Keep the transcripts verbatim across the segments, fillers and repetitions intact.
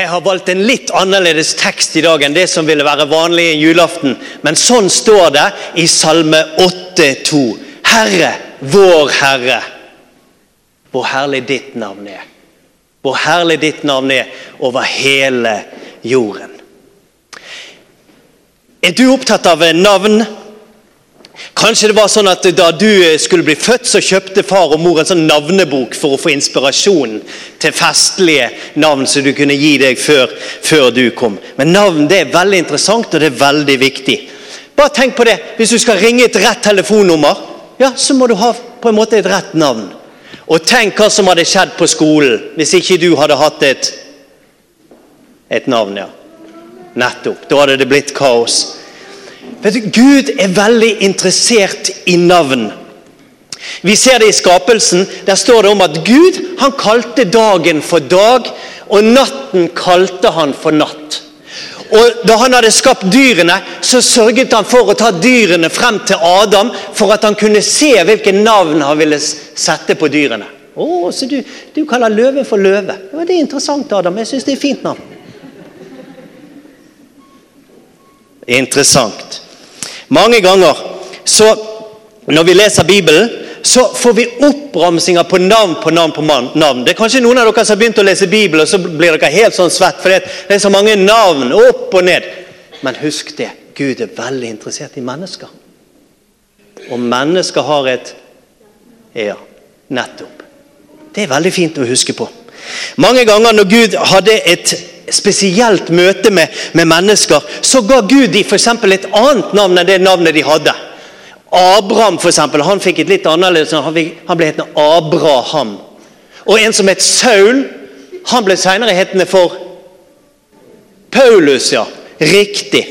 jeg har valgt en litt annerledes tekst i dag enn det som ville være vanlig i julaften. Men sånn står det i Salme åtte to. Herre, vår Herre, hvor herlig ditt navn er. Hvor herlig ditt navn er over hele jorden. Er du opptatt av navn? Kanskje det var sånn at da du skulle bli født, så kjøpte far og mor en sånn navnebok for å få inspirasjon til festlige navn som du kunne gi deg før, før du kom. Men navn, det er veldig interessant, og det er veldig viktig. Bare tenk på det. Hvis du skal ringe et rett telefonnummer, ja, så må du ha på en måte et rett navn. Og tenk hva som hadde skjedd på skolen hvis ikke du hadde hatt et, et navn, ja. Nettopp. Da hadde det blitt kaos. Vet du, Gud er veldig interessert i navn. Vi ser det i skapelsen. Der står det om at Gud, han kalte dagen for dag, og natten kalte han for natt. Og da han hadde skapt dyrene, så sørget han for å ta dyrene frem til Adam, for at han kunne se hvilke navn han ville sette på dyrene. Åh, så du, du kaller løve for løve. Ja, det er interessant, Adam. Jeg synes det er et fint navn. Interessant. Mange ganger, så når vi leser Bibelen, så får vi oppramsinger på navn på navn på navn. Det er kanskje noen av dere som har begynt å lese Bibelen, og så blir dere helt sånn svett, for det er så mange navn, opp og ned. Men husk det, Gud er veldig interessert i mennesker. Og mennesker har et, ja, nettopp. Det er veldig fint å huske på. Mange ganger når Gud hadde et spesielt møte med, med mennesker, så ga Gud de for eksempel et annet navn enn det navnet de hadde. Abraham for eksempel, han fikk et litt annerledes, han, fikk, han ble hetende Abraham. Og en som het Saul, han ble senere hetende for Paulus, ja, riktig.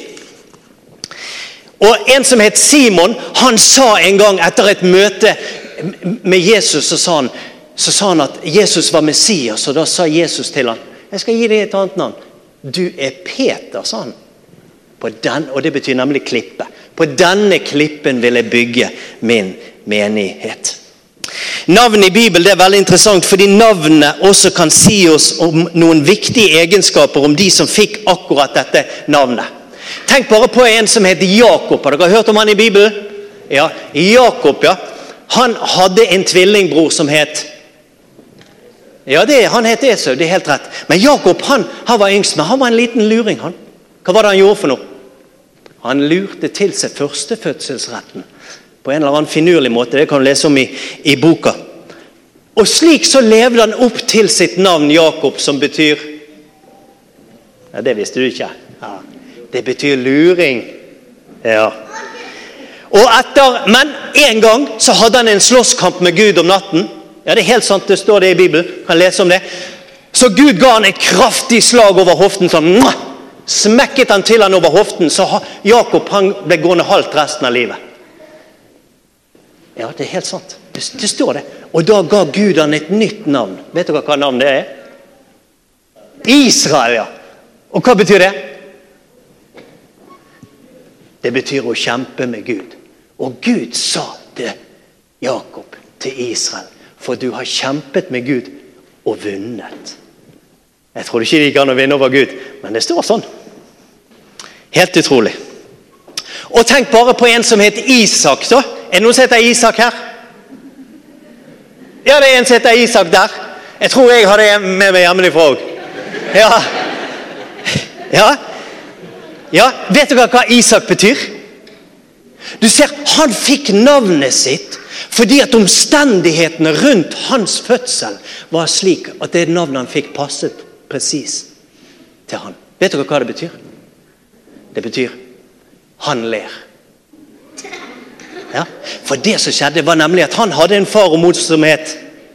Og en som het Simon, han sa en gang etter et møte med Jesus, så sa han, så sa han at Jesus var Messias, og da sa Jesus til han, jeg skal gi deg et annet navn. Du er Peter, sa han. På den, og det betyr nemlig klippe. På denne klippen vil jeg bygge min menighet. Navn i Bibelen det er veldig interessant, fordi navnene også kan si oss om noen viktige egenskaper om de som fikk akkurat dette navnet. Tenk bare på en som heter Jakob. Har dere hørt om han i Bibelen? Ja, Jakob, ja. Han hadde en tvillingbror som het Ja, det, han het Esau, det er helt rett. Men Jakob, han, han var yngst, men han var en liten luring, han. Hva var det han gjorde for noe? Han lurte til seg førstefødselsretten. På en eller annen finurlig måte, det kan du lese om i, i boka. Og slik så levde han opp til sitt navn Jakob, som betyr... Ja, det visste du ikke. Ja, det betyr luring. Ja. Og etter, men en gang så hadde han en slåsskamp med Gud om natten. Ja, det er helt sant, det står det i Bibelen. Kan lese om det. Så Gud ga han et kraftig slag over hoften, sånn, smekket han til han over hoften, så Jakob han ble gående halvt resten av livet. Ja, det er helt sant. Det, det står det. Og da ga Gud han et nytt navn. Vet dere hva navn det er? Israel, ja. Og hva betyr det? Det betyr å kjempe med Gud. Og Gud sa til Jakob, til Israel, for du har kjempet med Gud og vunnet. Jeg tror ikke de kan å vinne over Gud, men det står sånn. Helt utrolig. Og tenk bare på en som heter Isak, da. Er det noen som heter Isak her? Ja, det er en som heter Isak der. Jeg tror jeg har det med meg hjemmefra også. Ja. Ja. Ja, vet dere hva Isak betyr? Du ser, han fikk navnet sitt fordi at omstendighetene rundt hans fødsel var slik at det navnet han fikk passet precis til han. Vet dere hva det betyr? Det betyr han ler. Ja, for det som skjedde var nemlig at han hadde en far og mor som het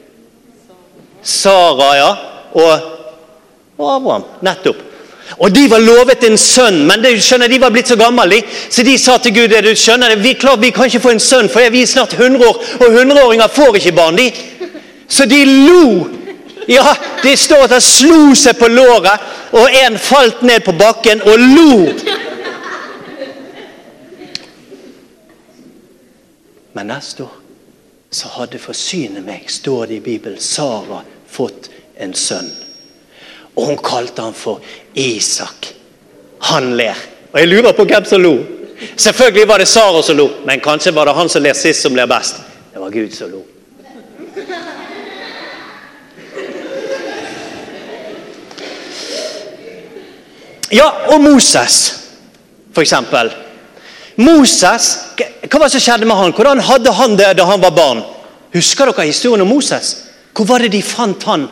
Sara, ja, og, og Abraham, nettopp. Og de var lovet en sønn, men de, skjønner, de var blitt så gamle, så de sa til Gud, du skjønner det, vi, klart, vi kan ikke få en sønn, for vi er snart hundre år, og hundreåringer får ikke barn, de. Så de lo. Ja, det står at han slo seg på låret, og en falt ned på bakken og lo. Men neste år, så hadde forsynet meg, står det i Bibelen, Sara fått en sønn. Og hun kalte han for Isak. Han ler. Og jeg lurer på hvem som lo. Selvfølgelig var det Sara som lo, men kanskje var det han som ler sist som ler best. Det var Gud som lo. Ja, og Moses, for eksempel. Moses, hva var det som skjedde med han? Hvordan hadde han det da han var barn? Husker dere historien om Moses? Hvor var det de fant han?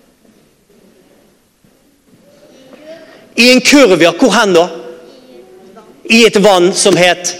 I en kurv, ja. Hvor hen da? I et vann som het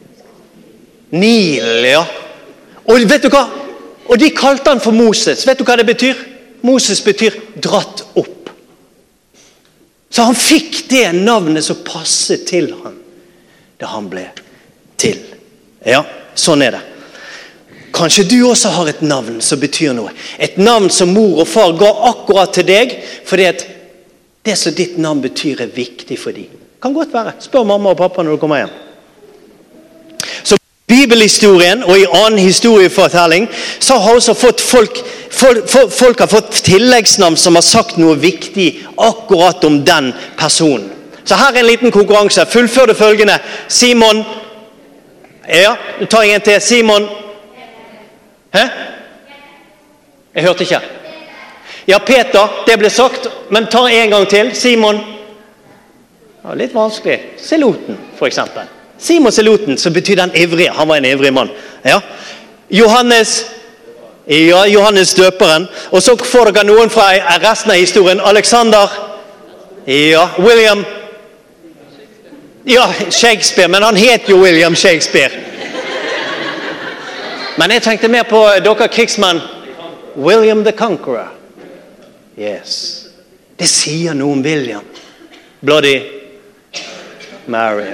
Nil, ja. Og vet du hva? Og de kalte han for Moses. Vet du hva det betyr? Moses betyr dratt opp. Så han fikk det navnet som passet til han da han ble til. Ja, sånn er det. Kanskje du også har et navn som betyr noe. Et navn som mor og far ga akkurat til deg, fordi at det som ditt navn betyr er viktig for dem. Kan godt være. Spør mamma og pappa når du kommer hjem. Så i bibelhistorien og i annen historiefortelling så har også fått folk, folk, folk har fått tilleggsnavn som har sagt noe viktig akkurat om den personen. Så her er en liten konkurranse. Fullfør det følgende. Simon. Ja, du tar en til. Simon. Hæ? Jeg hørte ikke. Ja, Peter, det ble sagt, men ta en gang til. Simon. Ja, litt vanskelig. Seloten, for eksempel. Simon Seloten, så betyr den ivrige. Han var en ivrig mann. Ja. Johannes. Ja, Johannes døperen. Og så får dere noen fra resten av historien. Alexander. Ja, William. Ja, Shakespeare, men han het jo William Shakespeare. Men jeg tenkte mer på dere krigsmenn. William the Conqueror. Yes. Det sier noe om William. Bloody Mary.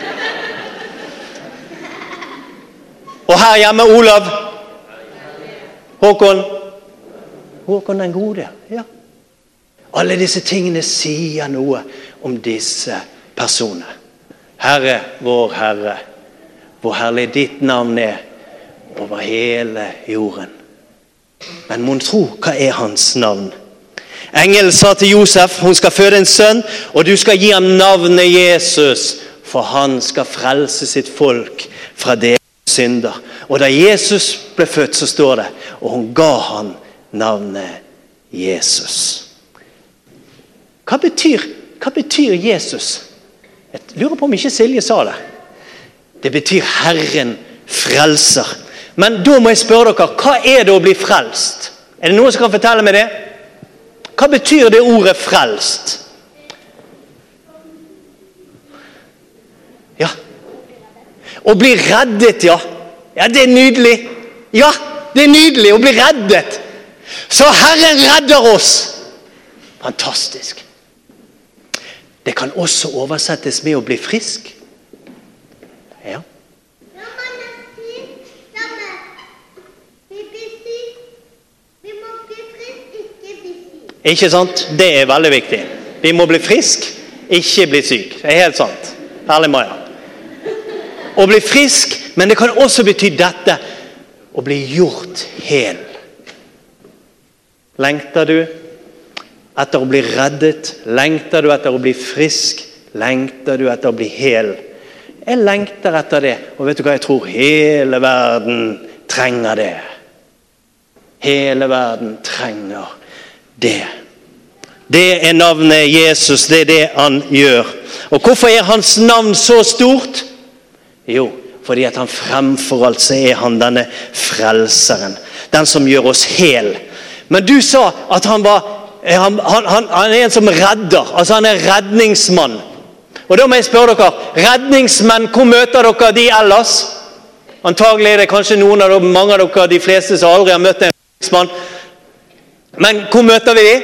Og her hjemme Olav. Håkon. Håkon den gode. Ja. Alle disse tingene sier noe om disse personene. Herre, vår Herre, hvor herlig ditt navn er over hele jorden. Men mon tro, hva er hans navn? Engelen sa til Josef, hun skal føde en sønn, og du skal gi ham navnet Jesus, for han skal frelse sitt folk fra deres synder. Og da Jesus ble født, så står det, og hun ga han navnet Jesus. Hva betyr, hva betyr Jesus? Jeg lurer på om ikke Silje sa det. Det betyr Herren frelser. Men da må jeg spørre dere, hva er det å bli frelst? Er det noen som kan fortelle meg det? Hva betyr det ordet frelst? Ja. Å bli reddet, ja. Ja, det er nydelig. Ja, det er nydelig å bli reddet. Så Herren redder oss. Fantastisk. Det kan også oversettes med å bli frisk. Ja. Ikke sant? Det er veldig viktig. Vi må bli frisk, ikke bli syk. Det er helt sant. Herlig Maja. Å bli frisk, men det kan også bety dette, å bli gjort hel. Lengter du etter å bli reddet? Lengter du etter å bli frisk? Lengter du etter å bli hel? Jeg lengter etter det, og vet du hva jeg tror? Hele verden trenger det. Hele verden trenger det. Det er navnet Jesus, det er det han gjør. Og hvorfor er hans navn så stort? Jo, fordi at han fremfor alt så er han denne frelseren. Den som gjør oss hel. Men du sa at han var, han, han, han, han er en som redder, altså han er redningsmann. Og da må jeg spørre dere, redningsmenn, hvor møter dere de ellers? Antagelig er det kanskje noen av dere, mange av dere, de fleste som aldri har møtt en redningsmann. Men hvor møter vi de?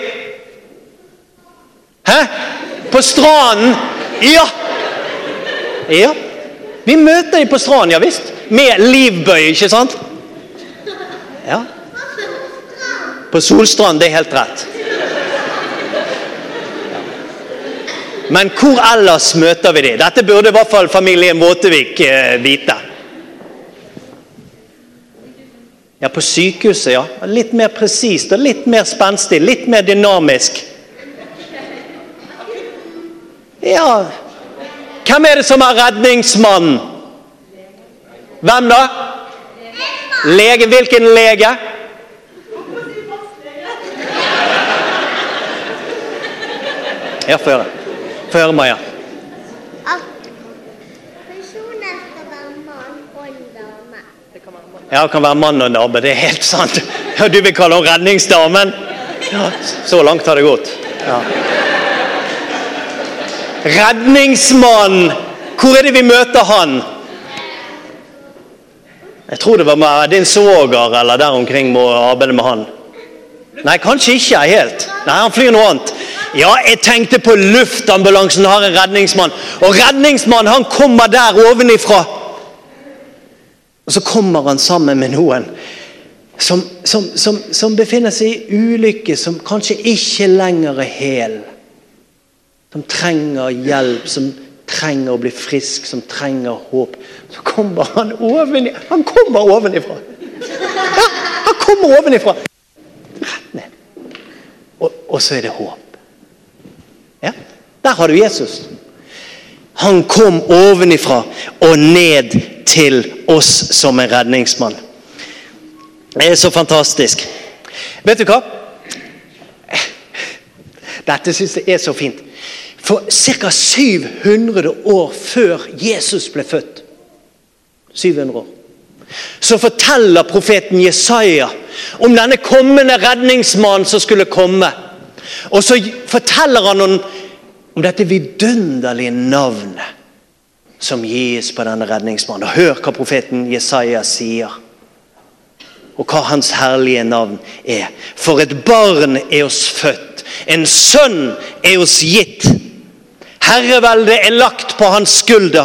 Hæ? På stranden? Ja. Ja. Vi møter de på stranden, ja visst. Med livbøy, ikke sant? Ja. På Solstrand, det er helt rett. Men hvor ellers møter vi de? Dette burde i hvert fall familien Våtevik eh, vite. Ja, på sykehuset, ja. Litt mer presist og litt mer spenstig, litt mer dynamisk. Ja, hvem er det som er redningsmann? Hvem da? Lege, hvilken lege? Ja, få høre. Få høre, Maja. At personen skal være mann og en dame. Ja, det kan være mann og en dame, det er helt sant. Ja, du vil kalle henne redningsdamen? Ja, så langt har det gått. Ja. Redningsmann, hvor er det vi møter han? Jeg tror det var med din svoger eller der omkring må arbeide med han. Nei, kanskje ikke helt. Nei, han flyr noe annet. Ja, jeg tenkte på luftambulansen har en redningsmann. Og redningsmann, han kommer der ovenifra. Og så kommer han sammen med noen som, som, som, som befinner seg i ulykke, som kanskje ikke lenger er hel. Som trenger hjelp, som trenger å bli frisk, som trenger håp. Så kommer han ovenifra. Han kommer ovenifra. Ja, han kommer ovenifra. Rett ned. Og, og så er det håp. Ja, der har du Jesus. Han kom ovenifra og ned til oss som en redningsmann. Det er så fantastisk. Vet du hva? Dette synes jeg er så fint. For cirka syv hundre år før Jesus ble født, syv hundre år, så forteller profeten Jesaja om denne kommende redningsmannen som skulle komme. Og så forteller han om, om dette vidunderlige navnet som gis på denne redningsmannen. Og hør hva profeten Jesaja sier. Og hva hans herlige navn er. For et barn er oss født. En sønn er oss gitt. Herreveldet er lagt på hans skulder.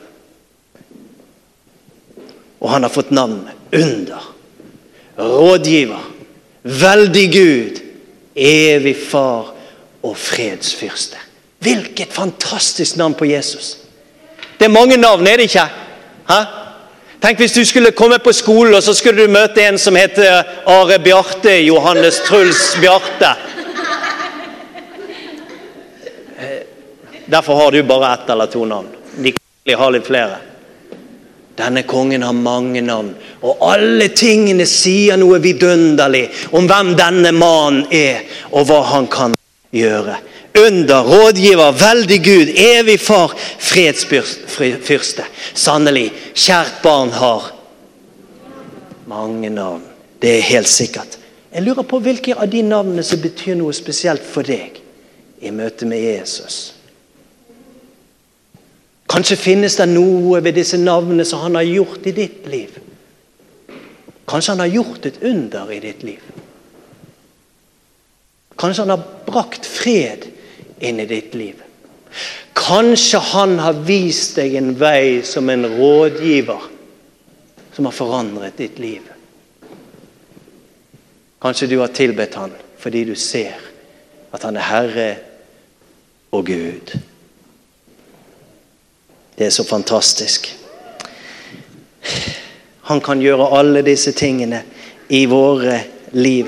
Og han har fått navn under. Rådgiver. Veldig Gud. Evig far og fredsfyrste. Hvilket fantastisk navn på Jesus. Det er mange navn, er det ikke? Hæ? Tenk hvis du skulle komme på skolen, og så skulle du møte en som heter Are Bjarte, Johannes Truls Bjarte. Derfor har du bare ett eller to navn. De kan ha litt flere. Denne kongen har mange navn, og alle tingene sier noe vidunderlig om hvem denne mannen er, og hva han kan gjøre. Under, rådgiver, veldig Gud, evig far, fredsfyrste. Sannelig, kjært barn har mange navn. Det er helt sikkert. Jeg lurer på hvilke av de navnene som betyr noe spesielt for deg i møte med Jesus. Kanskje finnes det noe ved disse navnene som han har gjort i ditt liv. Kanskje han har gjort et under i ditt liv. Kanskje han har brakt fred inn i ditt liv. Kanskje han har vist deg en vei som en rådgiver som har forandret ditt liv. Kanskje du har tilbedt han fordi du ser at han er Herre og Gud. Det er så fantastisk. Han kan gjøre alle disse tingene i våre liv.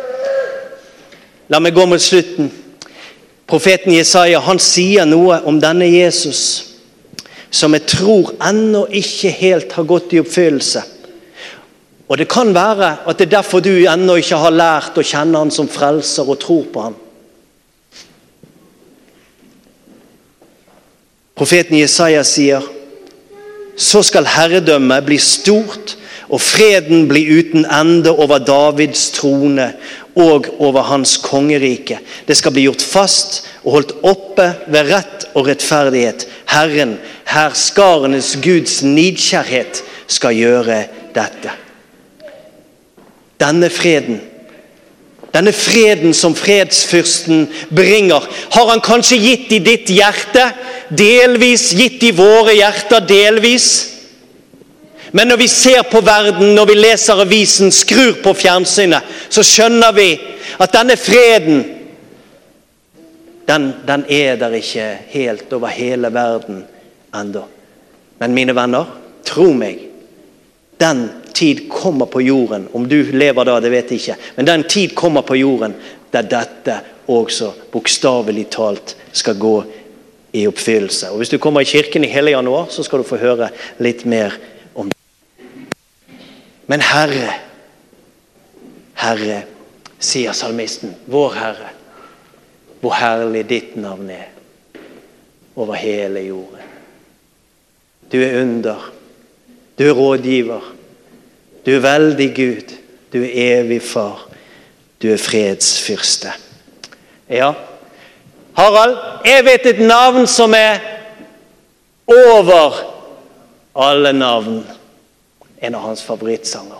La meg gå mot slutten. Profeten Jesaja, han sier noe om denne Jesus som jeg tror ennå ikke helt har gått i oppfyllelse. Og det kan være at det er derfor du ennå ikke har lært å kjenne han som frelser og tror på han. Profeten Jesaja sier, så skal herredømmet bli stort, og freden bli uten ende over Davids trone og over hans kongerike. Det skal bli gjort fast og holdt oppe ved rett og rettferdighet. Herren, herskarenes Guds nidkjærhet, skal gjøre dette. Denne freden, denne freden som fredsfyrsten bringer, har han kanskje gitt i ditt hjerte, delvis gitt i våre hjerter, delvis. Men når vi ser på verden, når vi leser avisen, skrur på fjernsynet, så skjønner vi at denne freden, den, den er der ikke helt over hele verden enda. Men mine venner, tro meg, den tid kommer på jorden, om du lever da, det vet jeg ikke, men den tid kommer på jorden der dette også bokstavelig talt skal gå i oppfyllelse. Og hvis du kommer i kirken i hele januar, så skal du få høre litt mer om det. Men Herre, Herre, sier salmisten, vår Herre, hvor herlig ditt navn er over hele jorden. Du er under, du er rådgiver, du er veldig Gud, du er evig far, du er fredsfyrste. Ja, Harald, jeg vet et navn som er over alle navn. En av hans favorittsanger.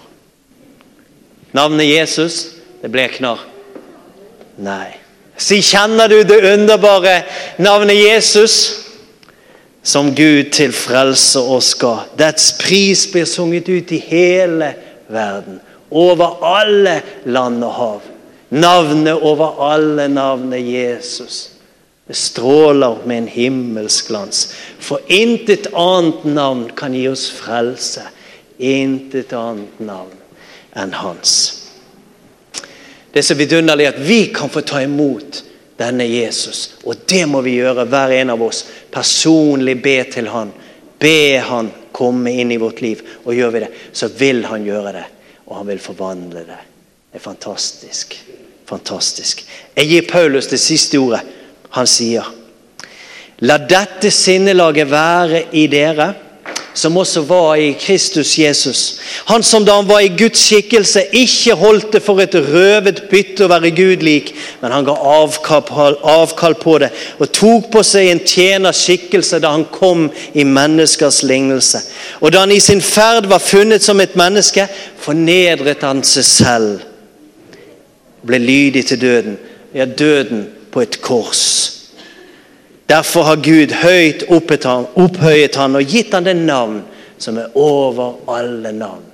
Navnet Jesus, det blekner. Nei. Si, kjenner du det underbare navnet Jesus? Som Gud til frelse oss ga. Dets pris blir sunget ut i hele verden. Over alle land og hav. Navnet over alle navnet Jesus. Det stråler med en himmelsk glans. For intet annet navn kan gi oss frelse. Intet annet navn enn hans. Det er så vidunderlig at vi kan få ta imot denne Jesus. Og det må vi gjøre, hver en av oss. Personlig be til han. Be han komme inn i vårt liv. Og gjør vi det, så vil han gjøre det. Og han vil forvandle det. Det er fantastisk. Fantastisk. Jeg gir Paulus det siste ordet. Han sier, la dette sinnelaget være i dere, som også var i Kristus Jesus. Han som da han var i Guds skikkelse, ikke holdt det for et røvet bytte å være Gud lik, men han ga avkall, avkall på det, og tok på seg en tjeners skikkelse da han kom i menneskers lignelse. Og da han i sin ferd var funnet som et menneske, fornedret han seg selv, ble lydig til døden, ja, døden på et kors. Derfor har Gud høyt opphøyet han, opphøyet han og gitt han det navn som er over alle navn.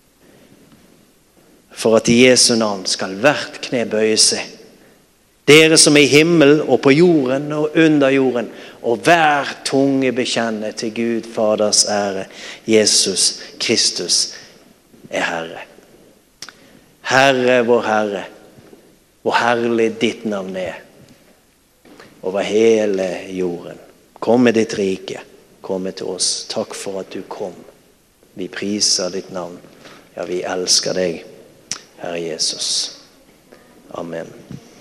For at i Jesu navn skal hvert kne bøye seg. Dere som er i himmel og på jorden og under jorden, og hver tunge bekjenne til Gud Faders ære. Jesus Kristus er Herre. Herre, vår Herre, hvor herlig ditt navn er over hele jorden. Kom med ditt rike, kom til oss. Takk for at du kom. Vi priser ditt navn. Ja, vi elsker deg, Herre Jesus. Amen.